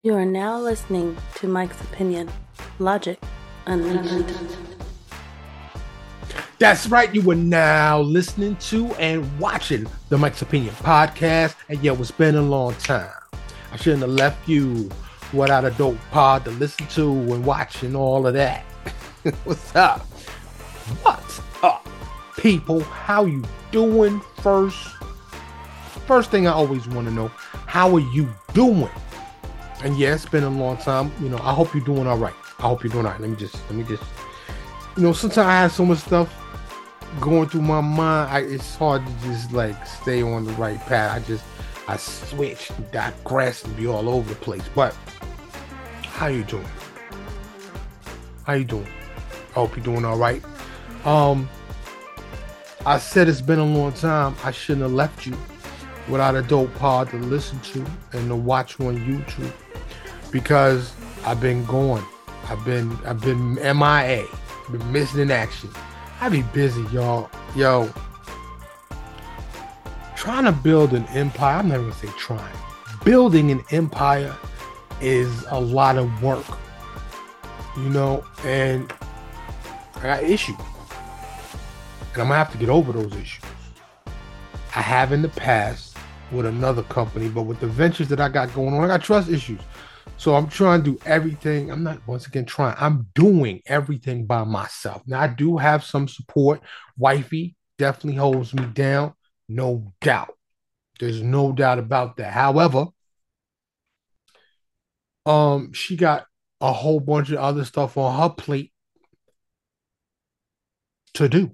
You are now listening to Mike's Opinion, Logic Unleashed. That's right. You are now listening to and watching the Mike's Opinion podcast. And yeah, it's been a long time. I shouldn't have left you without a dope pod to listen to and watch and all of that. What's up? What's up, people? How you doing? First thing I always want to know, how are you doing? And yeah, it's been a long time. I hope you're doing all right. Let me just, sometimes I have so much stuff going through my mind. It's hard to just stay on the right path. I switch, digress, and be all over the place. But how you doing? I hope you're doing all right. I said it's been a long time. I shouldn't have left you without a dope pod to listen to and to watch on YouTube, because I've been gone. I've been MIA. Been missing in action. I be busy, y'all. Yo, trying to build an empire. I'm not gonna say trying. Building an empire is a lot of work, and I got issues, and I'm gonna have to get over those issues. I have in the past with another company, but with the ventures that I got going on, I got trust issues. So I'm trying to do everything. I'm doing everything by myself. Now, I do have some support. Wifey definitely holds me down. No doubt. There's no doubt about that. However, she got a whole bunch of other stuff on her plate to do.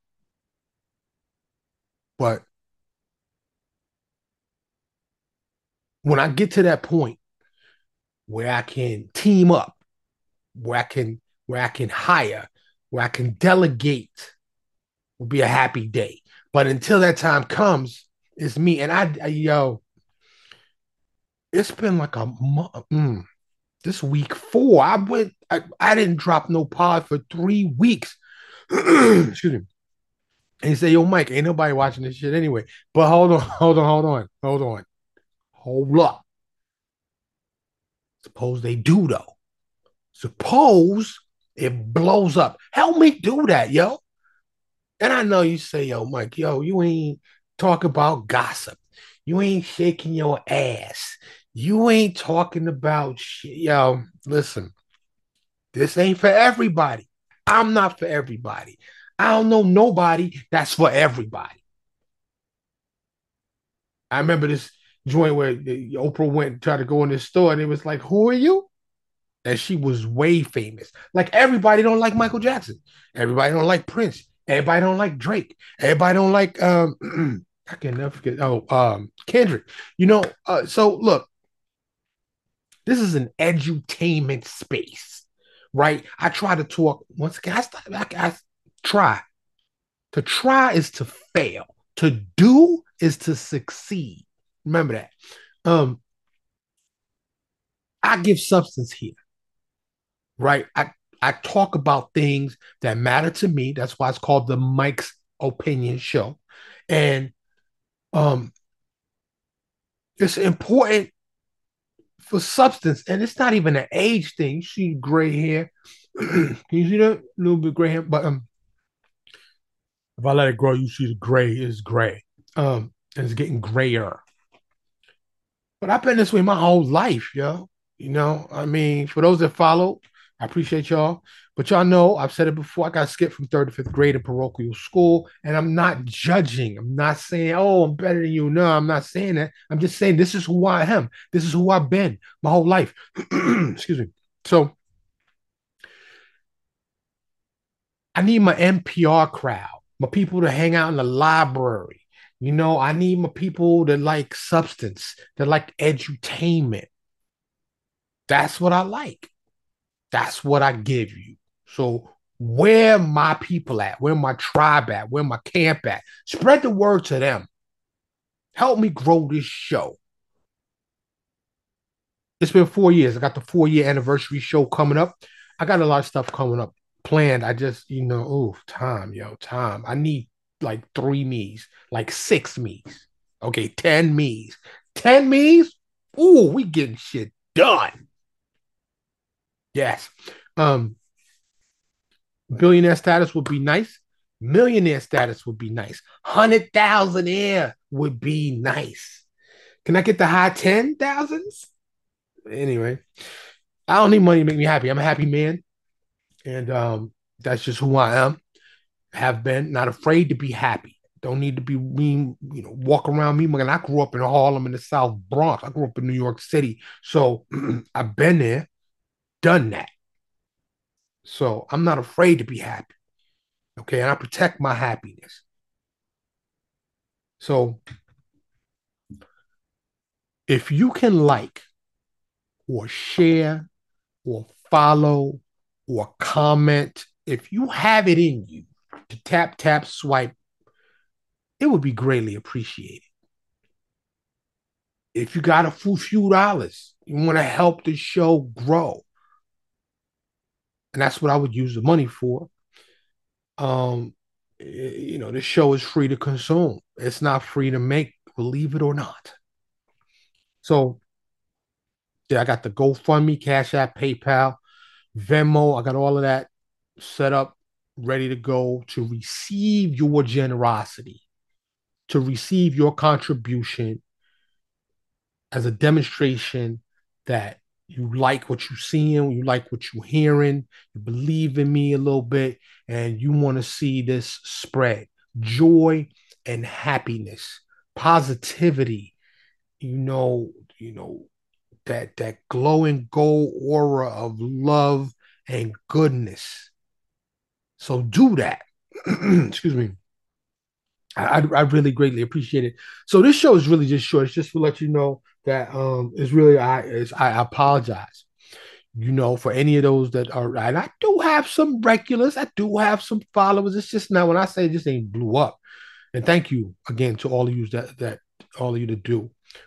But when I get to that point where I can team up, where I can hire, where I can delegate, will be a happy day. But until that time comes, it's me. And it's been like a month. This week 4, I didn't drop no pod for 3 weeks. Excuse me. And you say, yo, Mike, ain't nobody watching this shit anyway. But hold on. Hold up. Suppose they do, though. Suppose it blows up. Help me do that, yo. And I know you say, yo, Mike, you ain't talking about gossip. You ain't shaking your ass. You ain't talking about shit. Yo, listen, this ain't for everybody. I'm not for everybody. I don't know nobody that's for everybody. I remember this joint where Oprah went and tried to go in this store, and it was like, who are you? And she was way famous. Like, everybody don't like Michael Jackson. Everybody don't like Prince. Everybody don't like Drake. Everybody don't like I can never forget. Kendrick. So look, this is an edutainment space, right? I try to talk once again. I try. To try is to fail. To do is to succeed. Remember that. I give substance here, right? I talk about things that matter to me. That's why it's called the Mike's Opinion Show. And it's important for substance, and it's not even an age thing. You see gray hair. Can you see that? A little bit gray hair, but if I let it grow, you see the gray is gray. And it's getting grayer. But I've been this way my whole life, yo. For those that follow, I appreciate y'all. But y'all know, I've said it before, I got skipped from 3rd to 5th grade in parochial school, and I'm not judging. I'm not saying, oh, I'm better than you. No, I'm not saying that. I'm just saying this is who I am. This is who I've been my whole life. Excuse me. So I need my NPR crowd, my people to hang out in the library. I need my people that like substance, that like edutainment. That's what I like. That's what I give you. So where my people at? Where my tribe at? Where my camp at? Spread the word to them. Help me grow this show. It's been 4 years. I got the 4-year anniversary show coming up. I got a lot of stuff coming up planned. I just, time. I need like 3 me's, like 6 me's. Okay, 10 me's. 10 me's? Ooh, we getting shit Done. Yes. Um, Billionaire status would be nice. Millionaire status would be nice. 100,000 would be nice. Can I get the high 10,000s? Anyway, I don't need money to make me happy. I'm a happy man. And that's just who I am. Have been not afraid to be happy. Don't need to be mean, walk around me. Man, I grew up in Harlem in the South Bronx. I grew up in New York City. So I've been there, done that. So I'm not afraid to be happy. Okay. And I protect my happiness. So if you can like or share or follow or comment, if you have it in you to tap, tap, swipe, it would be greatly appreciated. If you got a few dollars, you want to help the show grow, and that's what I would use the money for. Um, the show is free to consume. It's not free to make, believe it or not. So yeah, I got the GoFundMe, Cash App, PayPal, Venmo. I got all of that set up, ready to go to receive your generosity, to receive your contribution as a demonstration that you like what you're seeing, you like what you're hearing, you believe in me a little bit, and you want to see this spread. Joy and happiness, positivity, you know, that glowing gold aura of love and goodness. So do that. Excuse me. I really greatly appreciate it. So this show is really just short. It's just to let you know that it's really I apologize, for any of those that are, and I do have some regulars, I do have some followers. It's just now when I say this ain't blew up. And thank you again to all of you that all of you to do.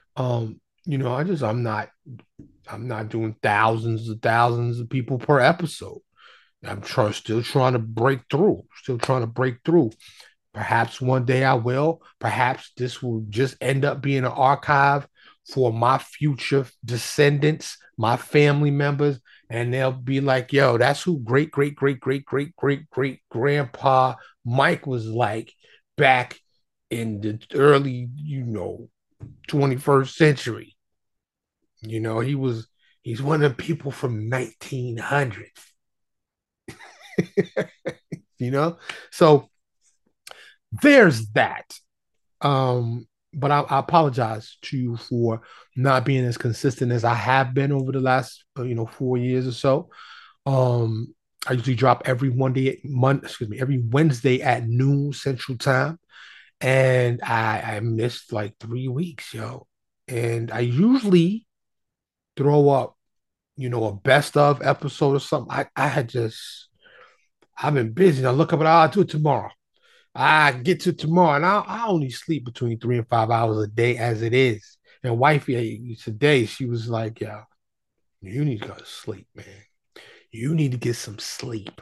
I'm not doing thousands of people per episode. Still trying to break through, still trying to break through. Perhaps one day I will. Perhaps this will just end up being an archive for my future descendants, my family members, and they'll be like, yo, that's who great grandpa Mike was like back in the early, 21st century. He's one of the people from 1900s, you know? So there's that. But I apologize to you for not being as consistent as I have been over the last 4 years or so. I usually drop every Wednesday at noon Central Time, and I missed like 3 weeks, yo. And I usually throw up, a best of episode or something. I've been busy. I look up and I'll do it tomorrow. I get to tomorrow, and I only sleep between 3 and 5 hours a day as it is. And wifey today, she was like, "Yeah, you need to go to sleep, man. You need to get some sleep."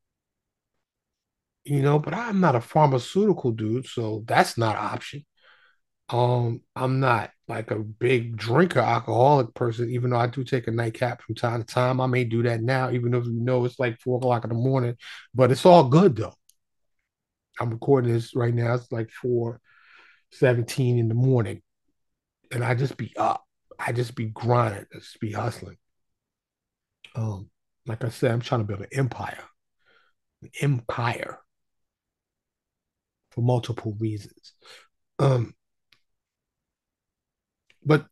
But I'm not a pharmaceutical dude, so that's not an option. I'm not like a big drinker, alcoholic person, even though I do take a nightcap from time to time. I may do that now, even though it's like 4 o'clock in the morning, but it's all good though. I'm recording this right now. It's like 4:17 in the morning. And I just be up. I just be grinding. I just be hustling. Um, like I said, I'm trying to build an empire for multiple reasons. Um, but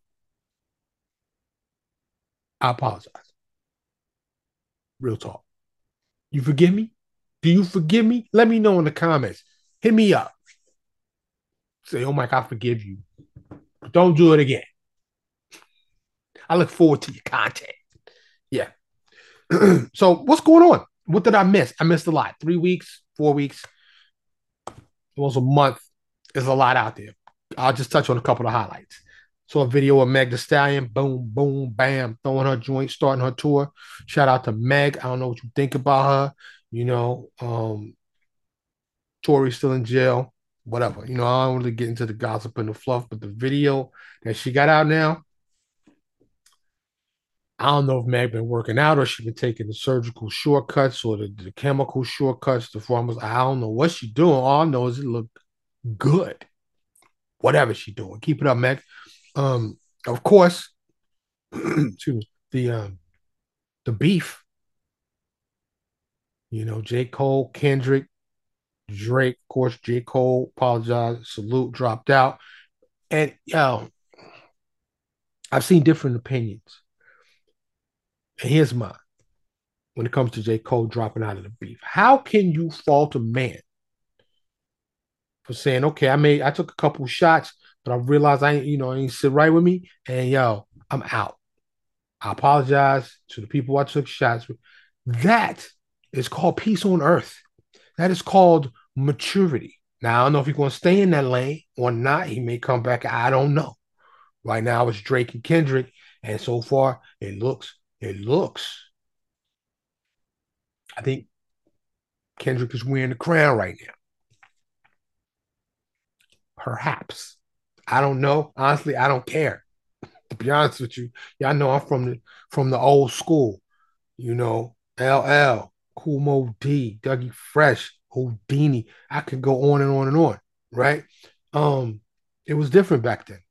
I apologize. Real talk. You forgive me? Do you forgive me? Let me know in the comments. Hit me up. Say, oh Mike, I forgive you. But don't do it again. I look forward to your content. Yeah. So what's going on? What did I miss? I missed a lot. 3 weeks, 4 weeks, almost a month. There's a lot out there. I'll just touch on a couple of highlights. Saw a video of Meg Thee Stallion, boom, boom, bam, throwing her joint, starting her tour. Shout out to Meg. I don't know what you think about her. Tory's still in jail, whatever. I don't really get into the gossip and the fluff, but the video that she got out now, I don't know if Meg been working out or she been taking the surgical shortcuts or the chemical shortcuts. The farmers, I don't know what she doing. All I know is it look good. Whatever she doing, keep it up, Meg. Of course, excuse me, the beef. J. Cole, Kendrick, Drake. Of course, J. Cole apologized. Salute dropped out, and I've seen different opinions. And here's mine. When it comes to J. Cole dropping out of the beef, how can you fault a man for saying, okay, I took a couple shots, but I realized I ain't sit right with me, and I'm out. I apologize to the people I took shots with. That is called peace on earth. That is called maturity. Now I don't know if he's going to stay in that lane or not. He may come back. I don't know. Right now it's Drake and Kendrick, and so far it looks. I think Kendrick is wearing the crown right now. Perhaps. I don't know. Honestly, I don't care. To be honest with you, y'all know I'm from the old school. LL, Cool Mo D, Dougie Fresh, Houdini. I could go on and on and on, right? Um, it was different back then.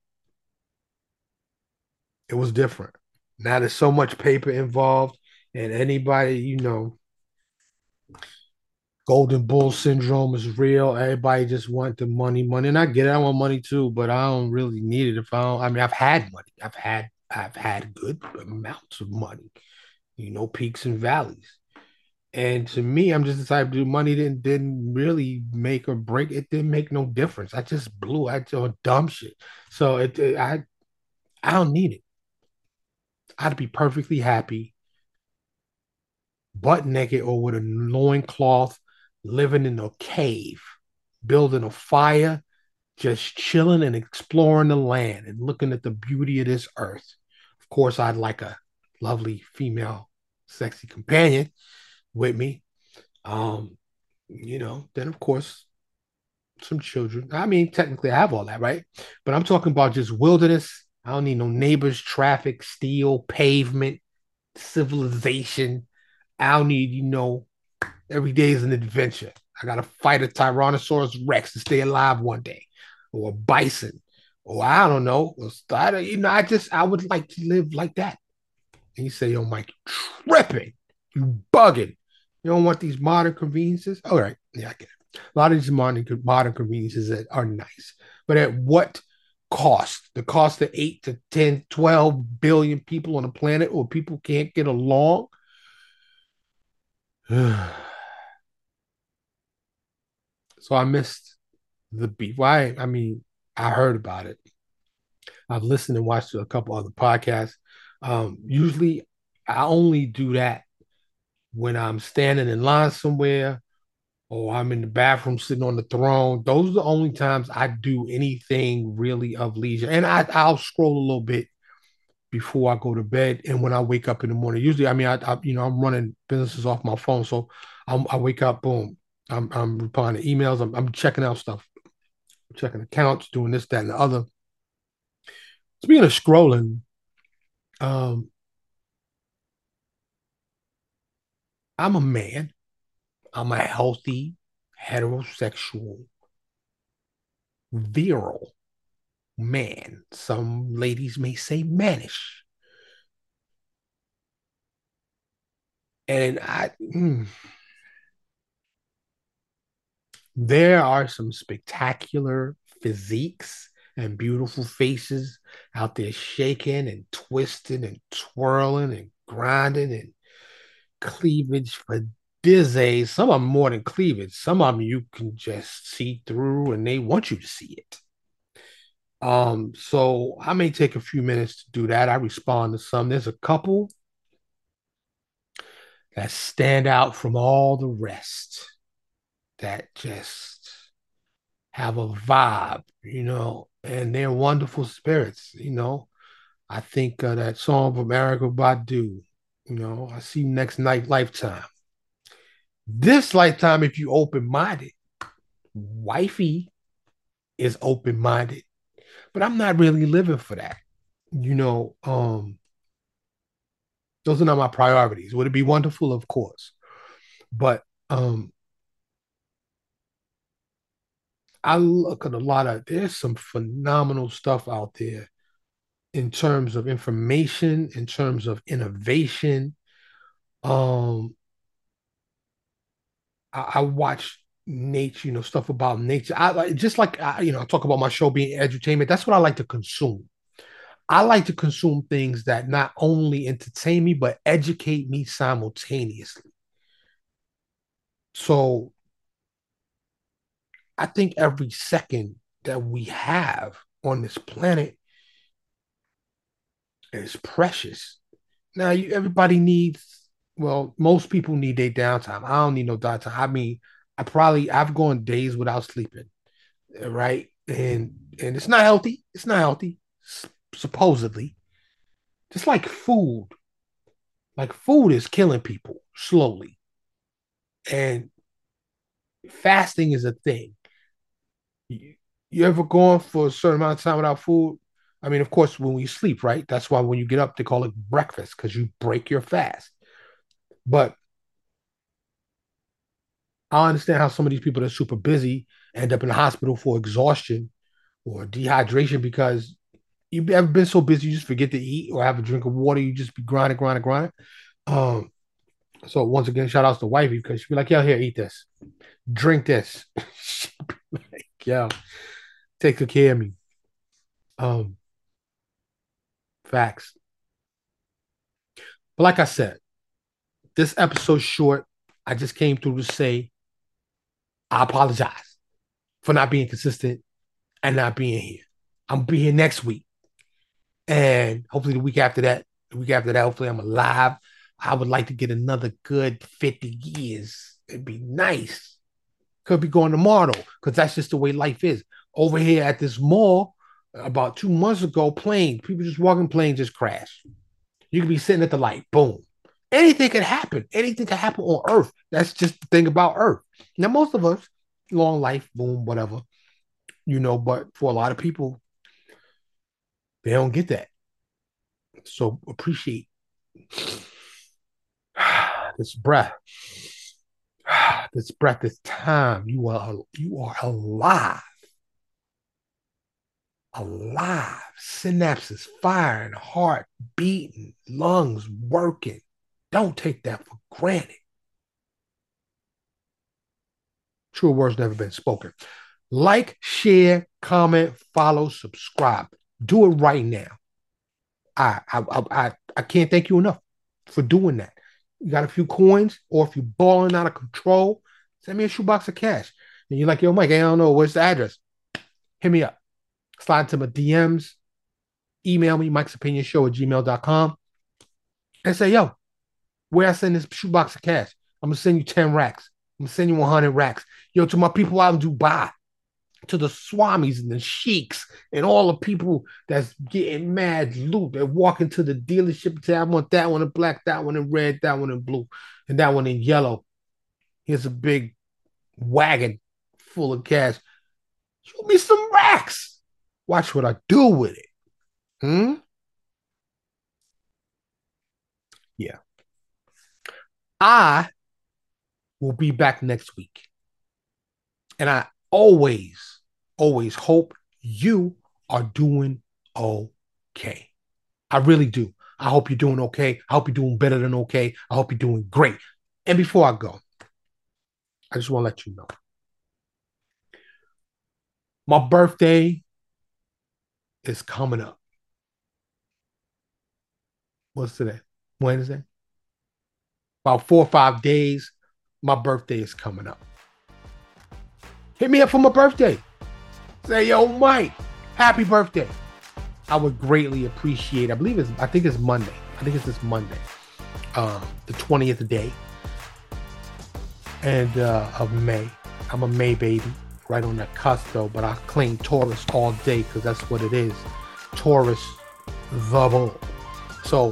It was different. Now there's so much paper involved, and anybody, Golden Bull syndrome is real. Everybody just want the money, money. And I get it, I want money too, but I don't really need it if I don't. I mean, I've had money. I've had good amounts of money, peaks and valleys. And to me, I'm just the type of dude, money didn't really make or break. It didn't make no difference. I just blew out on dumb shit. So I don't need it. I'd be perfectly happy, butt naked or with a loincloth, living in a cave, building a fire, just chilling and exploring the land and looking at the beauty of this earth. Of course, I'd like a lovely female, sexy companion with me. Um, then of course some children. I mean, technically I have all that, right? But I'm talking about just wilderness. I don't need no neighbors, traffic, steel, pavement, civilization. I don't need, every day is an adventure. I gotta fight a Tyrannosaurus Rex to stay alive one day, or a bison, or I don't know. I would like to live like that. And you say, yo, Mike, you tripping, you bugging. You don't want these modern conveniences? All right, yeah, I get it. A lot of these modern conveniences that are nice, but at what cost? The cost of 8 to 10, 12 billion people on the planet, or people can't get along? So I missed the beef. Why? I mean, I heard about it. I've listened and watched a couple other podcasts. Usually, I only do that when I'm standing in line somewhere or I'm in the bathroom sitting on the throne. Those are the only times I do anything really of leisure. And I'll scroll a little bit before I go to bed and when I wake up in the morning. Usually, I mean, I'm running businesses off my phone, so I wake up, boom, I'm replying to emails, I'm checking out stuff, checking accounts, doing this, that, and the other. Speaking of scrolling, um, I'm a man. I'm a healthy, heterosexual, virile man. Some ladies may say mannish. And there are some spectacular physiques and beautiful faces out there shaking and twisting and twirling and grinding and cleavage for days. Some of them more than cleavage. Some of them you can just see through and they want you to see it. So I may take a few minutes to do that. I respond to some. There's a couple that stand out from all the rest that just have a vibe, and they're wonderful spirits. I think that song from Erykah Badu, I see next night lifetime. This lifetime, if you open minded, wifey is open minded, but I'm not really living for that. You know, um, Those are not my priorities. Would it be wonderful? Of course. But I look at a lot of, there's some phenomenal stuff out there in terms of information, in terms of innovation. Um, I watch nature, stuff about nature. I like just like I talk about my show being edutainment. That's what I like to consume. I like to consume things that not only entertain me but educate me simultaneously. So I think every second that we have on this planet is precious. Now, everybody needs, well, most people need their downtime. I don't need no downtime. I mean, I've gone days without sleeping, right? And it's not healthy. It's not healthy, supposedly. Just like food is killing people slowly, and fasting is a thing. You ever gone for a certain amount of time without food? I mean, of course, when we sleep, right? That's why when you get up, they call it breakfast because you break your fast. But I understand how some of these people that are super busy end up in the hospital for exhaustion or dehydration because you ever been so busy you just forget to eat or have a drink of water. You just be grinding, grinding, grinding. Um, so once again, shout outs to wifey because she'd be like, "Yo, here, eat this, drink this." She'd be like, "Yo, take good care of me." Um, Facts. But like I said, this episode's short. I just came through to say I apologize for not being consistent and not being here. I'm gonna be here next week. And hopefully the week after that, hopefully I'm alive. I would like to get another good 50 years. It'd be nice. Could be going tomorrow, because that's just the way life is. Over here at this mall, about 2 months ago, people just walking, plane just crashed. You could be sitting at the light, boom. Anything could happen. Anything could happen on Earth. That's just the thing about Earth. Now, most of us, long life, boom, whatever, but for a lot of people, they don't get that. So appreciate this breath, this time. You are alive, alive. Synapses firing, heart beating, lungs working. Don't take that for granted. True words never been spoken. Like, share, comment, follow, subscribe. Do it right now. I can't thank you enough for doing that. You got a few coins, or if you're balling out of control, send me a shoebox of cash. And you're like, yo, Mike, I don't know, where's the address? Hit me up. Slide into my DMs, email me, mikesopinionshow@gmail.com, and say, yo, where I send this shoebox of cash? I'm gonna send you 10 racks. I'm gonna send you 100 racks. Yo, to my people out in Dubai, to the swamis and the sheiks and all the people that's getting mad loot. They walk into the dealership and say, I want that one in black, that one in red, that one in blue, and that one in yellow. Here's a big wagon full of cash. Show me some racks. Watch what I do with it. Yeah. I will be back next week. And I always, always hope you are doing okay. I really do. I hope you're doing okay. I hope you're doing better than okay. I hope you're doing great. And before I go, I just want to let you know my birthday is coming up. What's today? Wednesday? About 4 or 5 days, my birthday is coming up. Hit me up for my birthday. Say, yo, Mike, happy birthday. I would greatly appreciate. I think it's Monday. I think it's this Monday, the 20th day, and of May. I'm a May baby, right on that cusp though. But I claim Taurus all day because that's what it is. Taurus, the bull. So,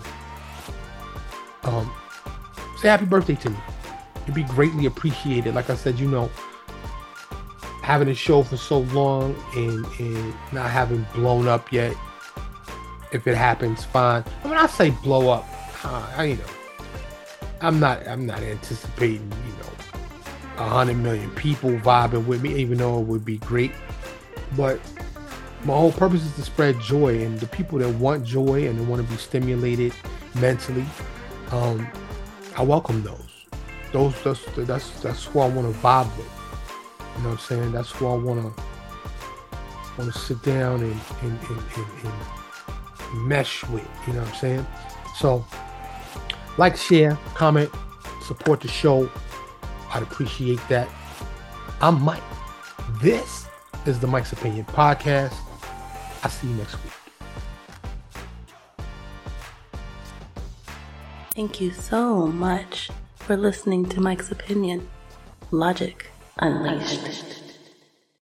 say happy birthday to me. It'd be greatly appreciated. Like I said, having a show for so long and not having blown up yet. If it happens, fine. I mean, I say blow up. I'm not anticipating, 100 million people vibing with me, even though it would be great. But my whole purpose is to spread joy, and the people that want joy and they want to be stimulated mentally, I welcome those. That's who I want to vibe with. You know what I'm saying? That's who I want to sit down and mesh with. You know what I'm saying? So, like, share, comment, support the show. I'd appreciate that. I'm Mike. This is the Mike's Opinion Podcast. I'll see you next week. Thank you so much for listening to Mike's Opinion. Logic Unleashed.